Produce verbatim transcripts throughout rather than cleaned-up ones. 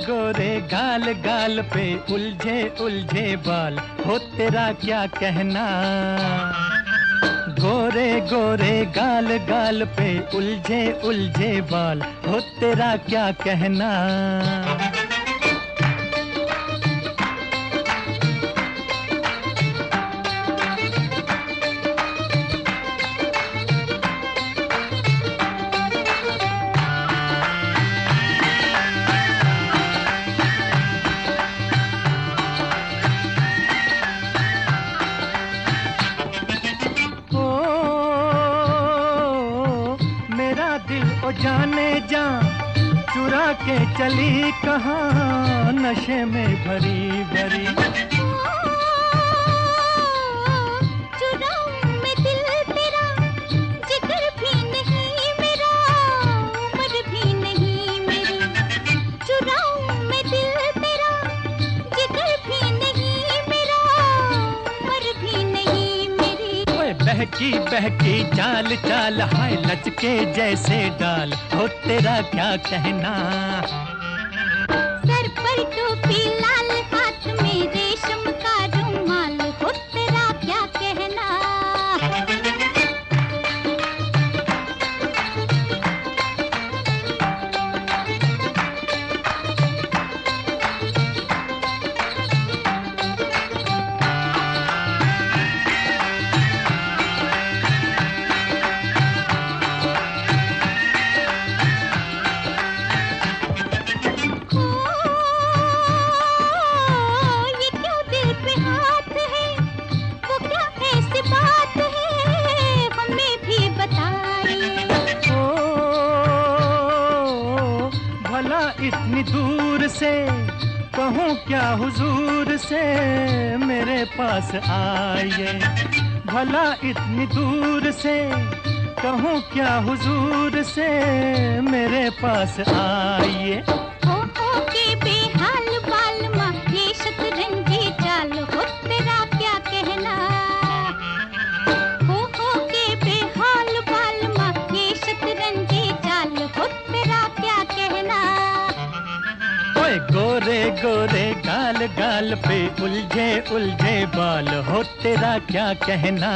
गोरे गाल गाल पे उलझे उलझे बाल, हो तेरा क्या कहना। गोरे गोरे गाल गाल पे उलझे उलझे बाल, हो तेरा क्या कहना। ओ जाने जा चुरा के चली कहाँ, नशे में भरी भरी। चुराऊं मैं दिल तेरा, जिगर भी नहीं मेरा, उम्र भी नहीं मेरी। चुराऊं मैं दिल तेरा, जिगर भी नहीं मेरा, उम्र भी नहीं मेरी। ओए बहकी बहकी चाल चाल, हाय लचके जैसे डाल, हो तेरा क्या कहना। सर पर टोपी लाल, हाथ में रेशम का रुमाल, हो तेरा क्या कहना। इतनी दूर से कहूँ क्या हुजूर से, मेरे पास आइए। भला इतनी दूर से कहूँ क्या हुजूर से, मेरे पास आइए। हो हो के बेहाल बाल माँ, ये शतरंजी चाल, हो तेरा क्या कहना। हो हो के बेहाल बाल माँ, ये शतरंजी चाल, हो तेरा क्या कहना। गोरे गोरे गाल गाल पे उलझे उलझे बाल, हो तेरा क्या कहना।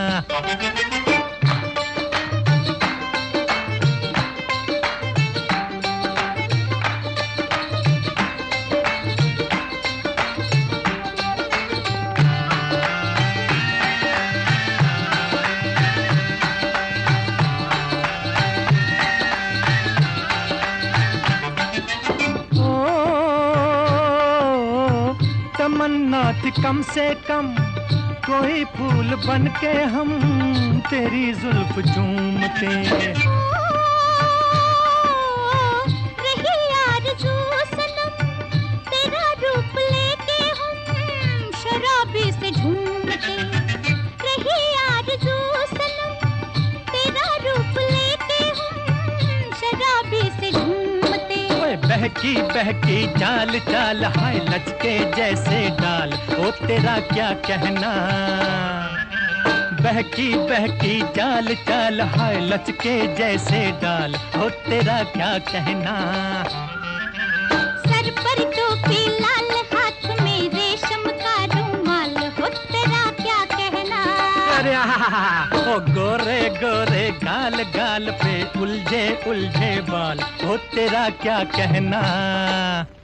तमन्ना थी कम से कम कोई फूल बन के हम तेरी जुल्फ चूमते। रही आरज़ू सनम तेरा रूप लेके हम शराबी से झूमते। रही आरज़ू सनम तेरा रूप लेके हम शराबी से झूमते। बहकी बहकी चाल चाल, हाय लचके जैसे डाल, ओ तेरा क्या कहना। बहकी बहकी चाल चाल, हाय लचके जैसे डाल, ओ तेरा क्या कहना। सर पर टोपी लाल, हाथ में रेशम का रुमाल, हो तेरा क्या कहना। अरे ओ गोरे गोरे गाल गाल पे उलझे उलझे बाल, हो तेरा क्या कहना।